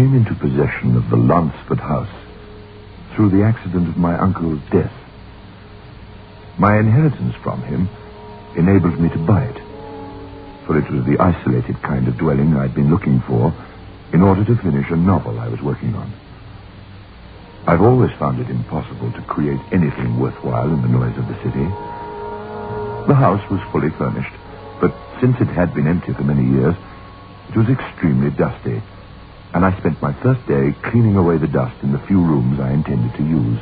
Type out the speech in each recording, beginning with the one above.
came into possession of the Lansford house through the accident of my uncle's death. My inheritance from him enabled me to buy it, for it was the isolated kind of dwelling I'd been looking for in order to finish a novel I was working on. I've always found it impossible to create anything worthwhile in the noise of the city. The house was fully furnished, but since it had been empty for many years, it was extremely dusty, and I spent my first day cleaning away the dust in the few rooms I intended to use.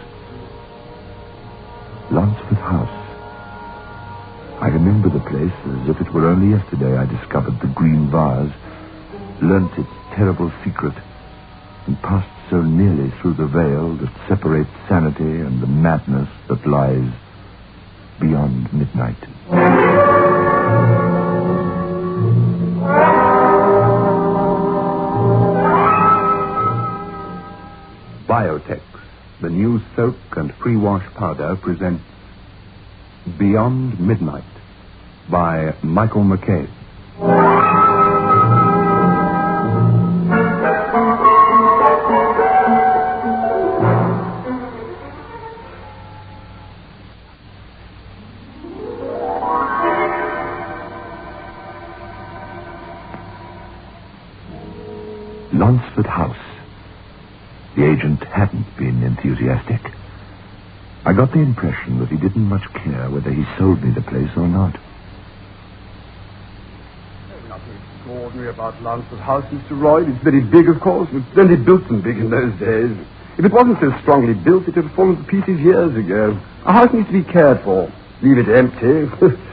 Lansford House. I remember the place as if it were only yesterday I discovered the green vase, learnt its terrible secret, and passed so nearly through the veil that separates sanity and the madness that lies beyond midnight. Biotex, the new soap and pre-wash powder, presents Beyond Midnight by Michael McCabe. Lansford House. The agent hadn't been enthusiastic. I got the impression that he didn't much care whether he sold me the place or not. There's nothing extraordinary about Lansford House, Mr. Royd. It's very big, of course. It was plenty built and big in those days. If it wasn't so strongly built, it would have fallen to pieces years ago. A house needs to be cared for. Leave it empty.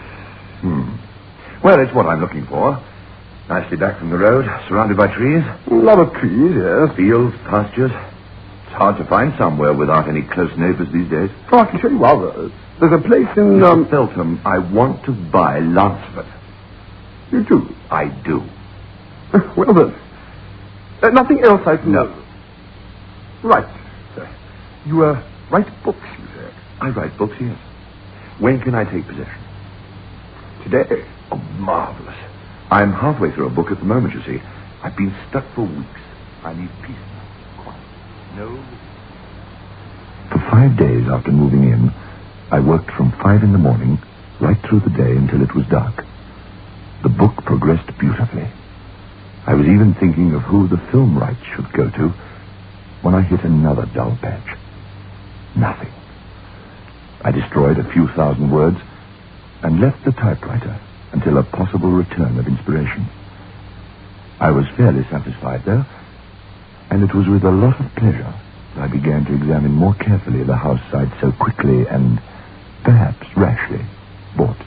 Well, it's what I'm looking for. Nicely back from the road, surrounded by trees. A lot of trees, yes. Fields, pastures. It's hard to find somewhere without any close neighbors these days. Oh, I can show you others. There's a place in... Mr. Feltham, I want to buy Lansford. You do? I do. Well, then. Nothing else I can... No. Right. You, write books, you say? I write books, yes. When can I take possession? Today. Oh, marvelous. I'm halfway through a book at the moment, you see. I've been stuck for weeks. I need peace now. Quiet. No. For 5 days after moving in, I worked from 5 in the morning right through the day until it was dark. The book progressed beautifully. I was even thinking of who the film rights should go to when I hit another dull patch. Nothing. I destroyed a few thousand words and left the typewriter until a possible return of inspiration. I was fairly satisfied, though, and it was with a lot of pleasure that I began to examine more carefully the house I'd so quickly and perhaps rashly bought.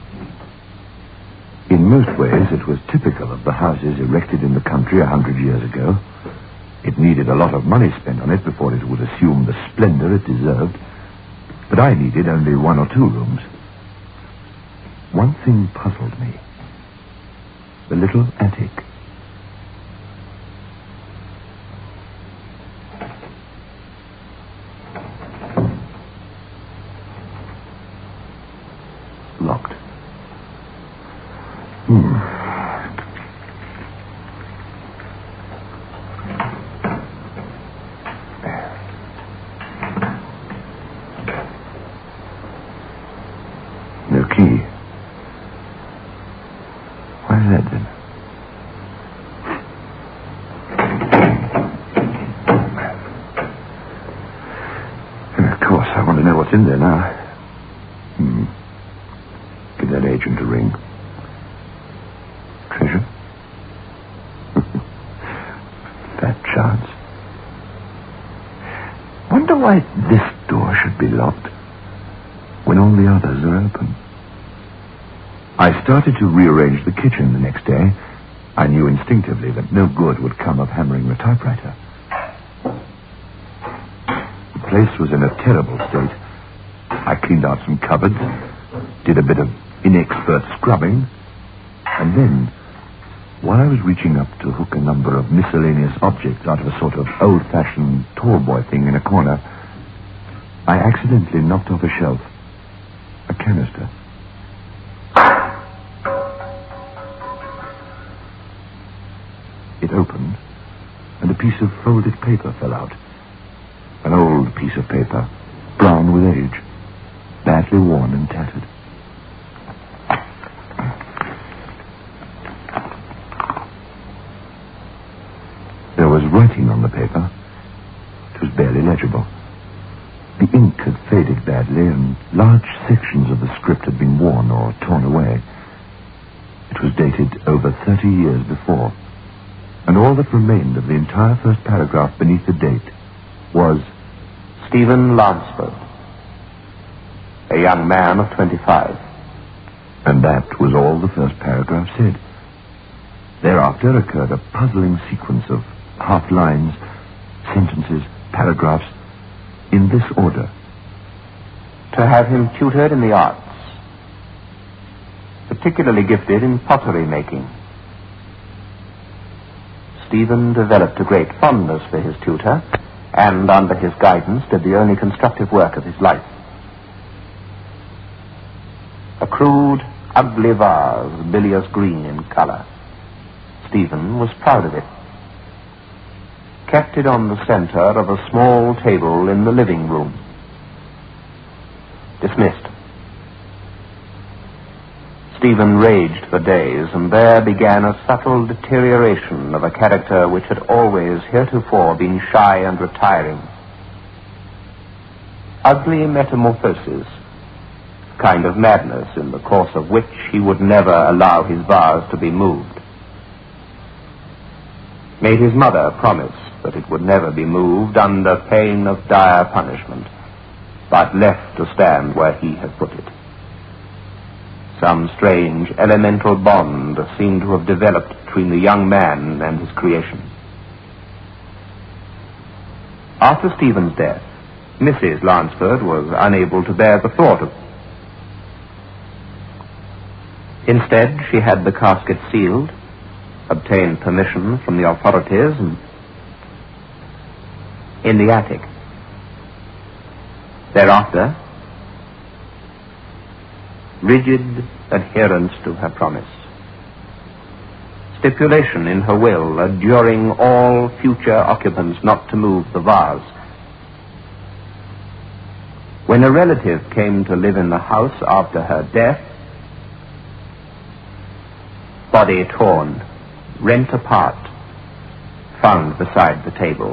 In most ways, it was typical of the houses erected in the country 100 years ago. It needed a lot of money spent on it before it would assume the splendor it deserved, but I needed only 1 or 2 rooms. One thing puzzled me. The little attic. Locked. No key. Why is that, then? And of course, I want to know what's in there now. Give that agent a ring. Treasure? Fat chance. Wonder why this door should be locked when all the others are open. I started to rearrange the kitchen the next day. I knew instinctively that no good would come of hammering the typewriter. The place was in a terrible state. I cleaned out some cupboards, did a bit of inexpert scrubbing, and then, while I was reaching up to hook a number of miscellaneous objects out of a sort of old-fashioned tall-boy thing in a corner, I accidentally knocked off a shelf a canister. It opened, and a piece of folded paper fell out. An old piece of paper, brown with age, badly worn and tattered. There was writing on the paper. It was barely legible. The ink had faded badly, and large sections of the script had been worn or torn away. It was dated over 30 years before, and all that remained of the entire first paragraph beneath the date was Stephen Lansford, a young man of 25. And that was all the first paragraph said. Thereafter occurred a puzzling sequence of half lines, sentences, paragraphs, in this order. To have him tutored in the arts, particularly gifted in pottery making. Stephen developed a great fondness for his tutor, and under his guidance did the only constructive work of his life. A crude, ugly vase, bilious green in color. Stephen was proud of it. Kept it on the center of a small table in the living room. Dismissed. Stephen raged for days, and there began a subtle deterioration of a character which had always heretofore been shy and retiring. Ugly metamorphosis, kind of madness in the course of which he would never allow his vase to be moved. Made his mother promise that it would never be moved under pain of dire punishment, but left to stand where he had put it. Some strange elemental bond seemed to have developed between the young man and his creation. After Stephen's death, Mrs. Lansford was unable to bear the thought of. Instead, she had the casket sealed, obtained permission from the authorities, and in the attic. Thereafter, rigid adherence to her promise. Stipulation in her will adjuring all future occupants not to move the vase. When a relative came to live in the house after her death, body torn, rent apart, found beside the table.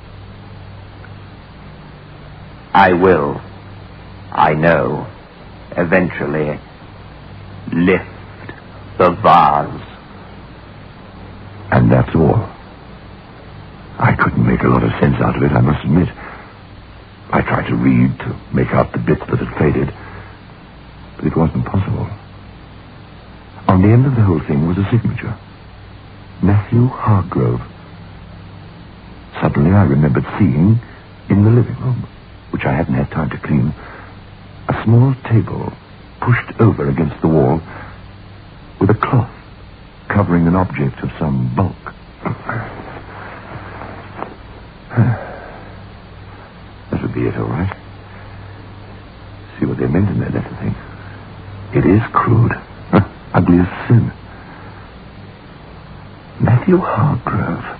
I will, I know, eventually lift the vase. And that's all. I couldn't make a lot of sense out of it, I must admit. I tried to read, to make out the bits that had faded, but it wasn't possible. On the end of the whole thing was a signature. Matthew Hargrove. Suddenly I remembered seeing, in the living room, which I hadn't had time to clean, a small table pushed over against the wall with a cloth covering an object of some bulk. That would be it, all right. See what they meant in their letter thing. It is crude. Ugly as sin. Matthew Hargrove.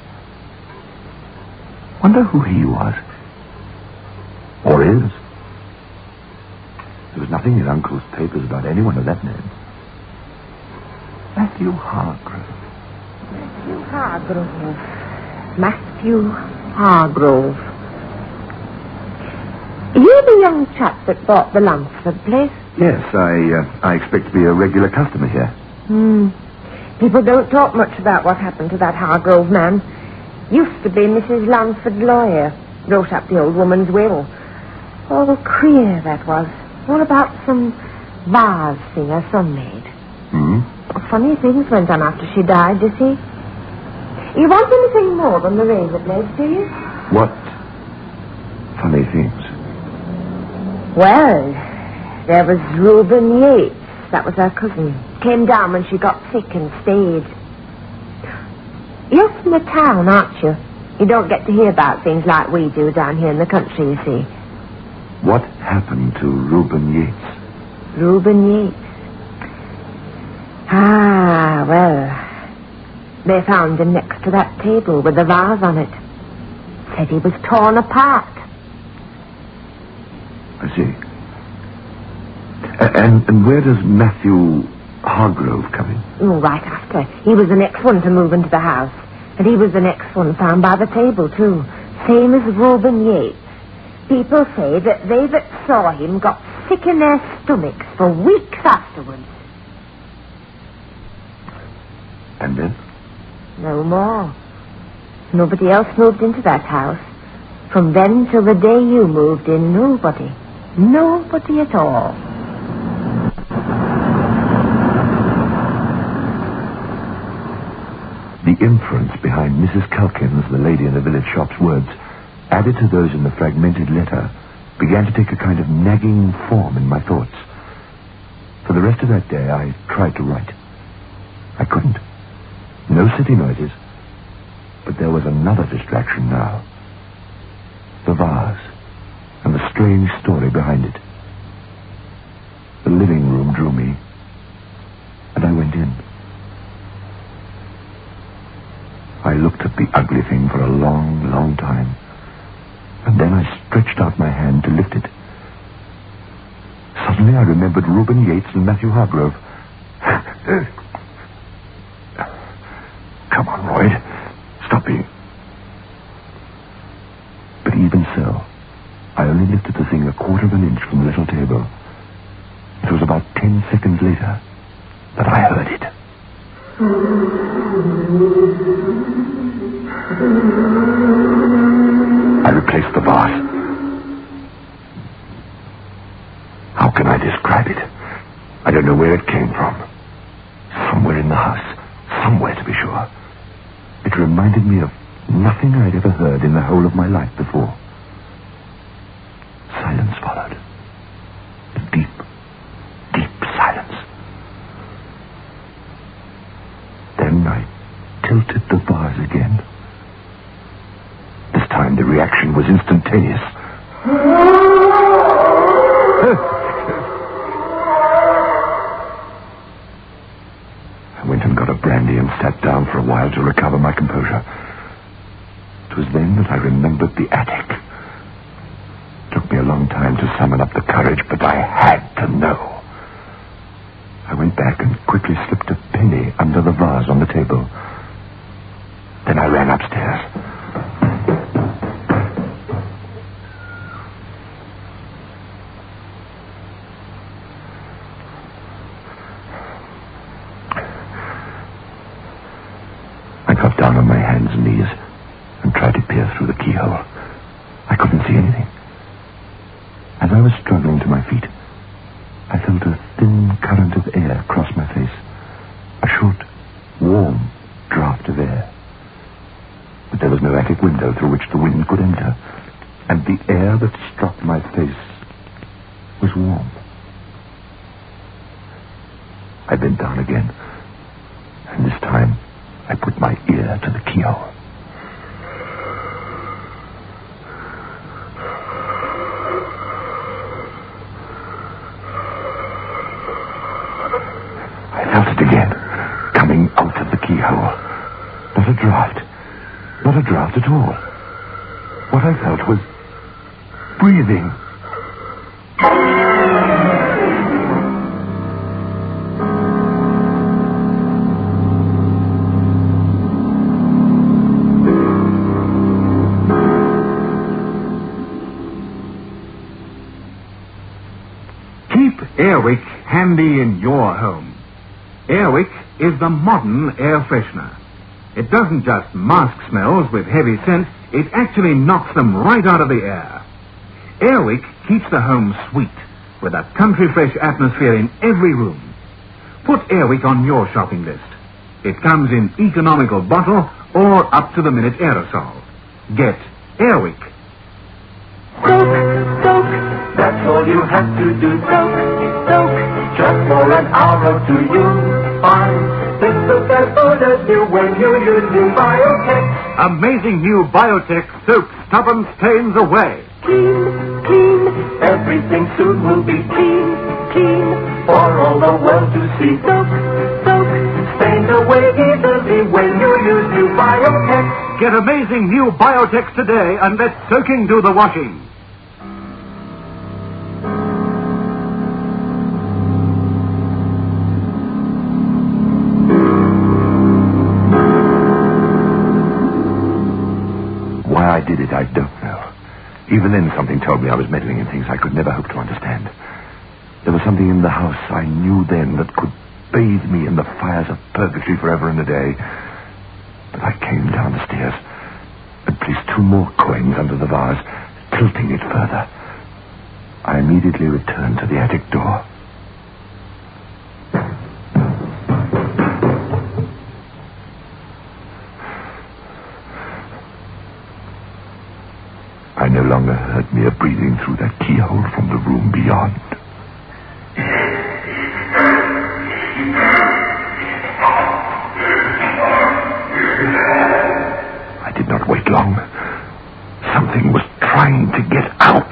Wonder who he was. Or is. There was nothing in Uncle's papers about anyone of that name. Matthew Hargrove. Matthew Hargrove. Matthew Hargrove. Are you the young chap that bought the Lansford place? Yes, I expect to be a regular customer here. People don't talk much about what happened to that Hargrove man. Used to be Mrs. Lansford's lawyer. Wrote up the old woman's will. Oh, queer that was. All about some vase thing her son made. Funny things went on after she died, you see. You want anything more than the razor blades, do you? What funny things? Well, there was Reuben Yates. That was her cousin. Came down when she got sick and stayed. You're from the town, aren't you? You don't get to hear about things like we do down here in the country, you see. What happened to Reuben Yates? Reuben Yates. Well, they found him next to that table with the vase on it. said he was torn apart. I see. And where does Matthew Hargrove come in? Oh, right after. He was the next one to move into the house. And he was the next one found by the table, too. Same as Reuben Yates. People say that they that saw him got sick in their stomachs for weeks afterwards. And then? No more. Nobody else moved into that house. From then till the day you moved in, nobody. Nobody at all. The inference behind Mrs. Calkins, the lady in the village shop's words, added to those in the fragmented letter, began to take a kind of nagging form in my thoughts. For the rest of that day, I tried to write. I couldn't. No city noises. But there was another distraction now. The vase, and the strange story behind it. The living room drew me, and I went in. I looked at the ugly thing for a long, long time, and then I stretched out my hand to lift it. Suddenly I remembered Reuben Yates and Matthew Hargrove. Come on, Royd. Stop being... But even so, I only lifted the thing a quarter of an inch from the little table. It was about 10 seconds later that I heard it. I replaced the vase. How can I describe it? I don't know where it came from. Somewhere in the house. Somewhere, to be sure. It reminded me of nothing I'd ever heard in the whole of my life before. Silence followed. Deep, deep silence. Then I tilted the vase again. This time the reaction was instantaneous. I went and got a brandy and sat down for a while to recover my composure. It was then that I remembered the attic. It took me a long time to summon up the courage, but I had to know. I went back and quickly slipped a penny under the vase on the table. Then I ran upstairs. I got down on my hands and knees and tried to peer through the keyhole. I couldn't see anything. As I was struggling to my feet, I felt a thin current of air cross my face. A short, warm draft of air. But there was no attic window through which the wind could enter, and the air that struck my face was warm. I bent down again, and this time I put my ear to the keyhole. I felt it again, coming out of the keyhole. Not a draft. Not a draft at all. What I felt was breathing. Keep Airwick handy in your home. Airwick is the modern air freshener. It doesn't just mask smells with heavy scent, it actually knocks them right out of the air. Airwick keeps the home sweet, with a country fresh atmosphere in every room. Put Airwick on your shopping list. It comes in economical bottle or up-to-the-minute aerosol. Get Airwick. Soak, that's all you have to do. Soak, just for an hour or two you'll find this soap as good as new when you use new Biotech. Amazing new Biotech soap stubborn stains away. Clean, everything soon will be clean, for all the world to see. Soak, stains away easily when you use new Biotech. get amazing new Biotex today and let soaking do the washing. Why I did it, I don't know. Even then, something told me I was meddling in things I could never hope to understand. There was something in the house I knew then that could bathe me in the fires of purgatory forever and a day. But I came down the stairs and placed 2 more coins under the vase, tilting it further. I immediately returned to the attic door. I no longer heard mere breathing through that keyhole from the room beyond. I did not wait long. Something was trying to get out.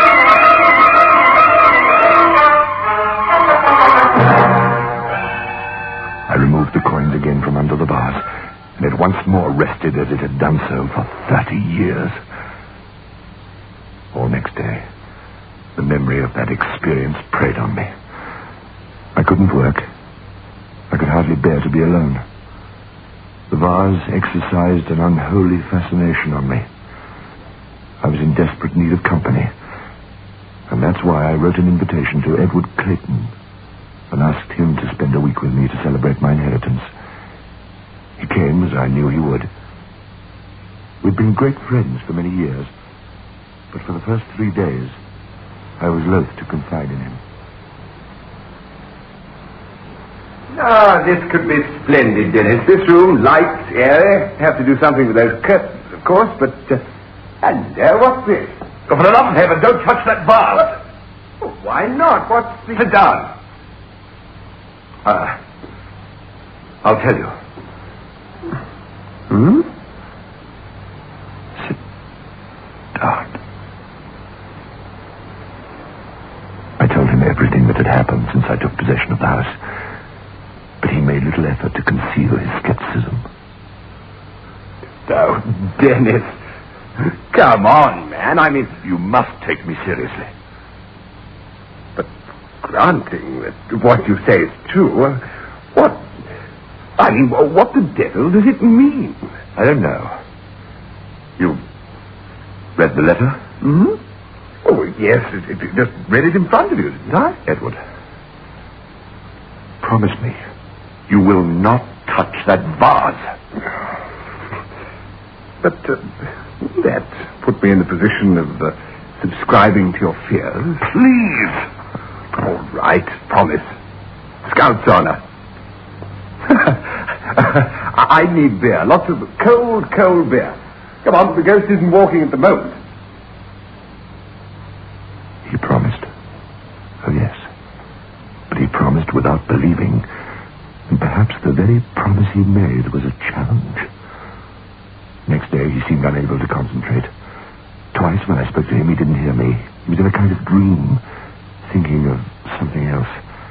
I removed the coins again from under the vase, and it once more rested as it had done so for 30 years. All next day, the memory of that experience preyed on me. I couldn't work. I could hardly bear to be alone. The vase exercised an unholy fascination on me. I was in desperate need of company, and that's why I wrote an invitation to Edward Clayton and asked him to spend a week with me to celebrate my inheritance. He came, as I knew he would. We'd been great friends for many years, but for the first 3 days, I was loath to confide in him. Ah, this could be splendid, Dennis. This room, light, airy. Have to do something with those curtains, of course, but... hello, what's this? Oh, for the love of heaven, don't touch that vase! Oh, why not? What's the... Sit down. I'll tell you. Hmm? Sit down. I told him everything that had happened since I took possession of the house. But he made little effort to conceal his skepticism. Oh, Dennis. Come on, man. I mean... You must take me seriously. But granting that what you say is true, what... I mean, what the devil does it mean? I don't know. You read the letter? Hmm? Oh, yes. It just read it in front of you, didn't I? Edward, promise me you will not touch that vase. But that put me in the position of subscribing to your fears. Please. All right, promise. Scout's honor. I need beer. Lots of cold beer. Come on, the ghost isn't walking at the moment. He promised. Oh, yes. But he promised without believing. And perhaps the very promise he made was a challenge. Next day, he seemed unable to concentrate. Twice when I spoke to him, he didn't hear me. He was in a kind of dream, thinking of something else.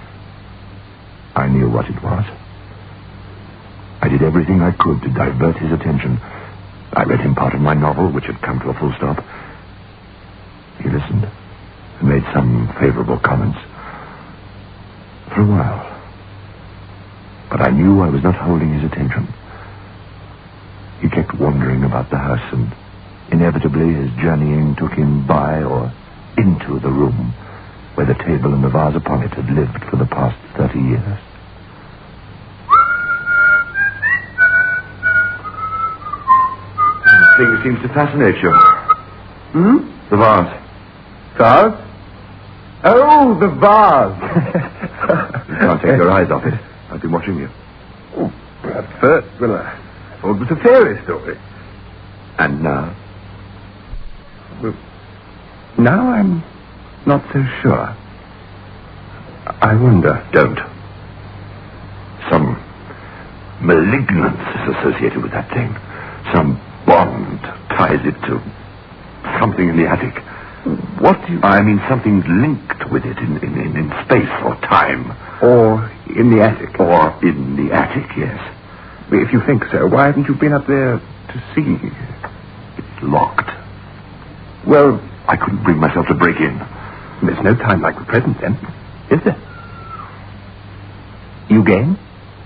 I knew what it was. I did everything I could to divert his attention. I read him part of my novel, which had come to a full stop. He listened and made some favorable comments. For a while. But I knew I was not holding his attention. He kept wandering about the house, and inevitably his journeying took him by or into the room where the table and the vase upon it had lived for the past 30 years. The thing seems to fascinate you. Hmm? The vase. Vase? Oh, the vase. You can't take your eyes off it. I've been watching you. Oh, at first, well, I thought it was a fairy story. And now? Well, now I'm not so sure. I wonder. Don't. Some malignance is associated with that thing. Some bond ties it to something in the attic. What do you... I mean, something's linked with it in space or time. Or in the attic. Or in the attic, yes. If you think so, why haven't you been up there to see. It's locked. Well, I couldn't bring myself to break in. there's no time like the present, then, is there? You game?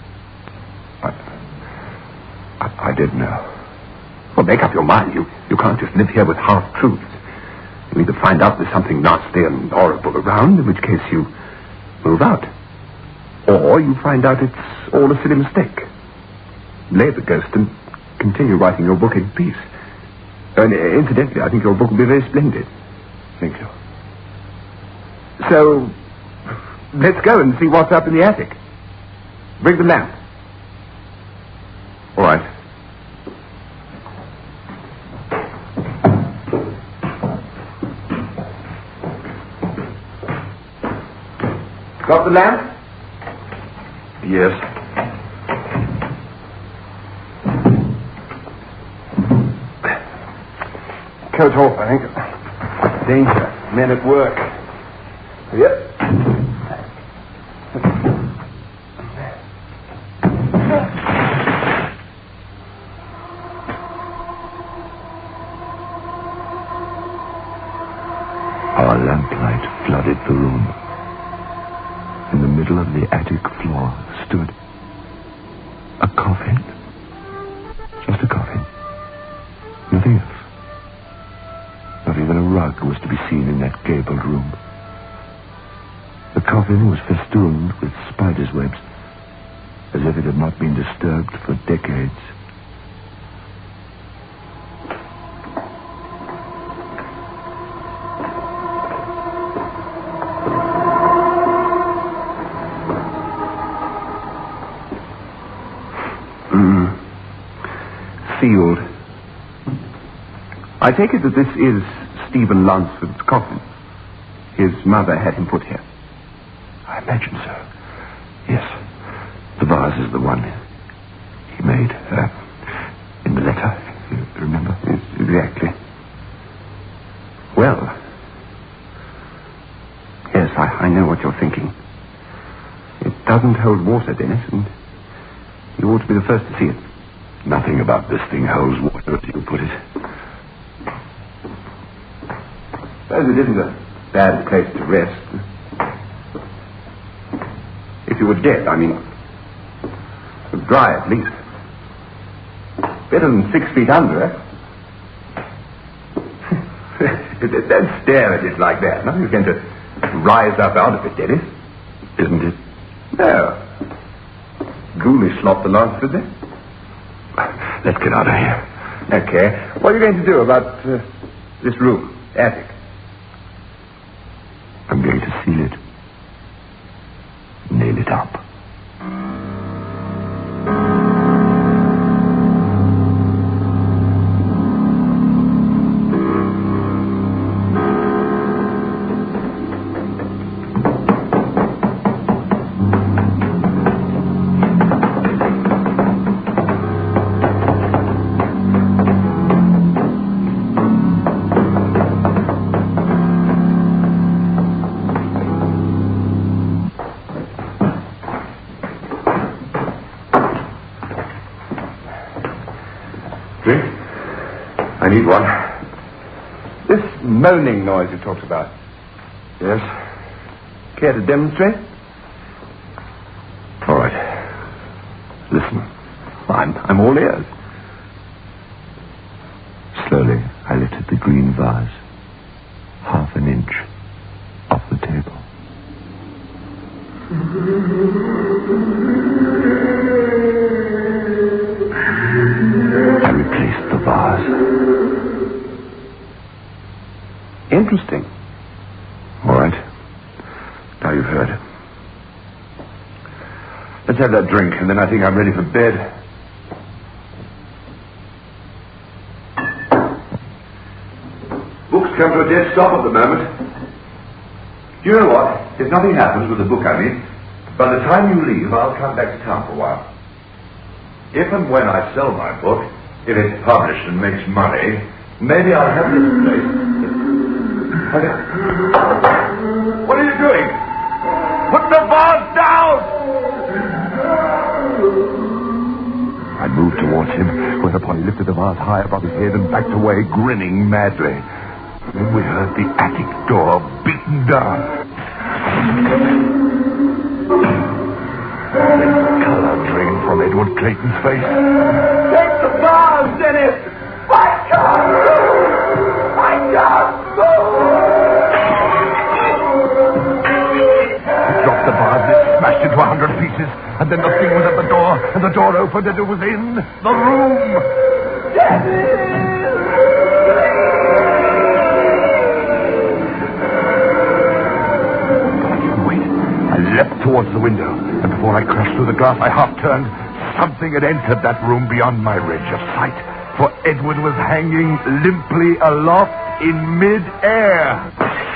I didn't know. Well, make up your mind. You can't just live here with half-truths. You either find out there's something nasty and horrible around, in which case you move out. Or you find out it's all a silly mistake. Lay the ghost and continue writing your book in peace. And incidentally, I think your book will be very splendid. Thank you. So, let's go and see what's up in the attic. Bring the lamp. All right. Got the lamp? Yes. Coat off, I think. Danger. Men at work. Yep. Our lamplight flooded the room. In the middle of the attic floor stood a coffin. Just a coffin. Nothing else. Not even a rug was to be seen in that gabled room. The coffin was festooned with spiders' webs, as if it had not been disturbed for decades. Sealed. I take it that this is Stephen Lansford's coffin. His mother had him put here. I imagine so. Yes. The vase is the one he made in the letter. You remember? Yes, exactly. Well, yes, I know what you're thinking. It doesn't hold water, Dennis, and you ought to be the first to see it. Nothing about this thing holds water, as you put it. Suppose it isn't a bad place to rest. If you were dead, I mean, dry at least. Better than 6 feet under, eh? Don't stare at it like that. Nothing's going to rise up out of it, Dennis. Isn't it? No. Ghoulish lot the Lansford there. Let's get out of here. Okay. What are you going to do about this room, attic? I'm going to seal it. Nail it up. Drink? I need one. This moaning noise you talked about. Yes? Care to demonstrate? All right. Listen. I'm all ears. Slowly, I lifted the green vase, half an inch off the table. I replaced the vase. Interesting. All right. Now you've heard. Let's have that drink, and then I think I'm ready for bed. Books come to a dead stop at the moment. Do you know what? If nothing happens with the book, I mean, by the time you leave, I'll come back to town for a while. If and when I sell my book, if it's published and makes money, maybe I'll have this place. What are you doing? Put the vase down! I'd moved towards him, whereupon he lifted the vase high above his head and backed away, grinning madly. Then we heard the attic door beaten down. The color drained from Edward Clayton's face. Take the vase, Dennis! My God! My God! He dropped the vase, and it smashed into 100 pieces, and then the thing was at the door, and the door opened, and it was in the room. Dennis! I leapt towards the window, and before I crashed through the glass, I half-turned. Something had entered that room beyond my range of sight, for Edward was hanging limply aloft in mid-air.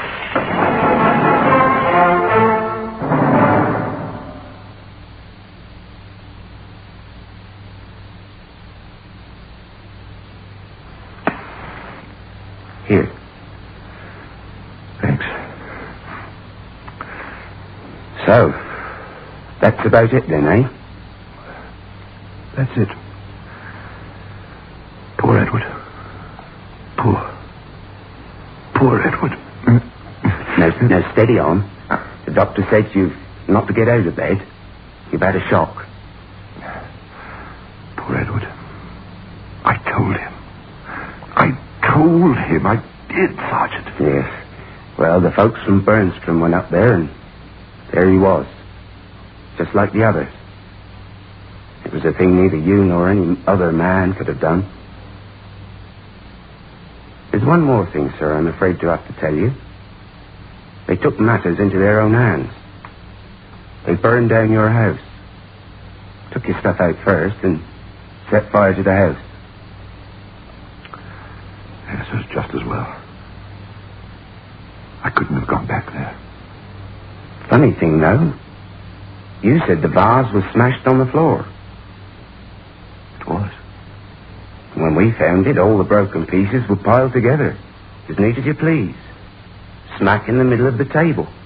Here. Thanks. So, that's about it then, eh? That's it. Poor Edward. Poor Edward. Now, steady on. The doctor said you've not to get out of bed. You've had a shock. Poor Edward. I told him. I did, Sergeant. Yes. Well, the folks from Burnstrom went up there, and there he was. Just like the others. It was a thing neither you nor any other man could have done. There's one more thing, sir, I'm afraid to have to tell you. They took matters into their own hands. They burned down your house. Took your stuff out first and set fire to the house. Yes, it was just as well. I couldn't have gone back there. Funny thing, though. You said the vase was smashed on the floor. It was. When we found it, all the broken pieces were piled together, as neat as you please. Smack in the middle of the table.